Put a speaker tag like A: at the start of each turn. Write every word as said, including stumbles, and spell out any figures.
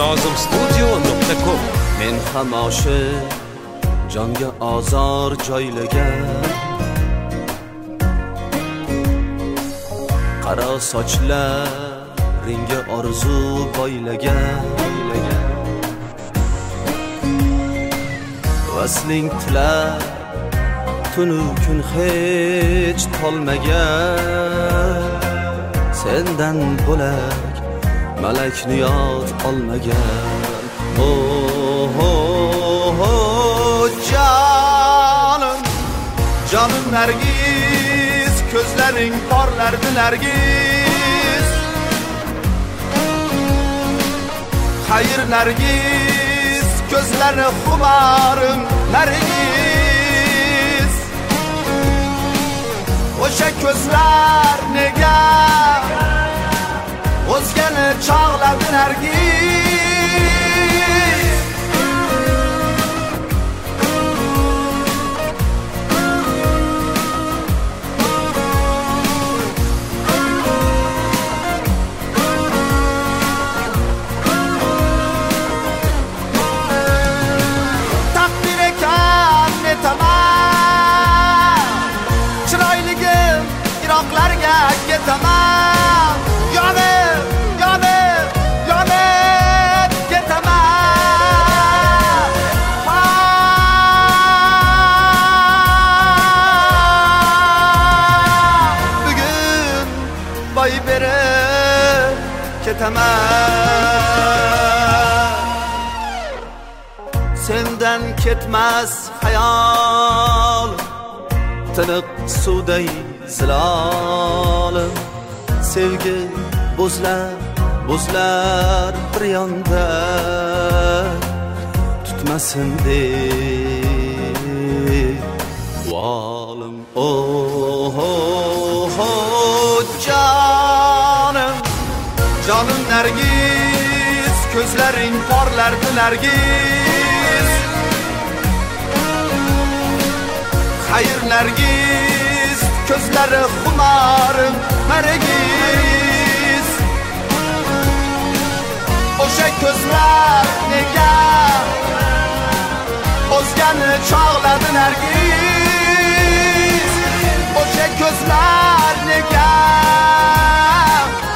A: nozim studio nuqta com.
B: Men ham oshiq jonga azor joylagan qaro sochlaringga orzu boylagan vasling tilar tunu kun hech tolmagan sendan bo'lak malak niyot olmagan. Oh, oh, oh, canım, canım Nergiz, gözlerin parlardı Nergiz. Hayır Nergiz, gözlerini xumarım Nergiz. O'sha ko'zlar nega o'zgani chog'ladi Nergiz. Iroqlarga ketaman, yonib, yonib, yonib ketaman. Bugun boy berib ketaman. Sendan ketmas hayol, tiniq suvday zilolim. Sevgi buzlar, buzlar bir yonda tutmasin deb volim. Oh, oh, oh, canım, canım Nergiz, ko'zlaring porlardi Nergiz. Hayır Nergiz, gözleri xumarım Nergiz. O'sha ko'zlar nega o'zgani chog'ladi Nergiz. O'sha ko'zlar nega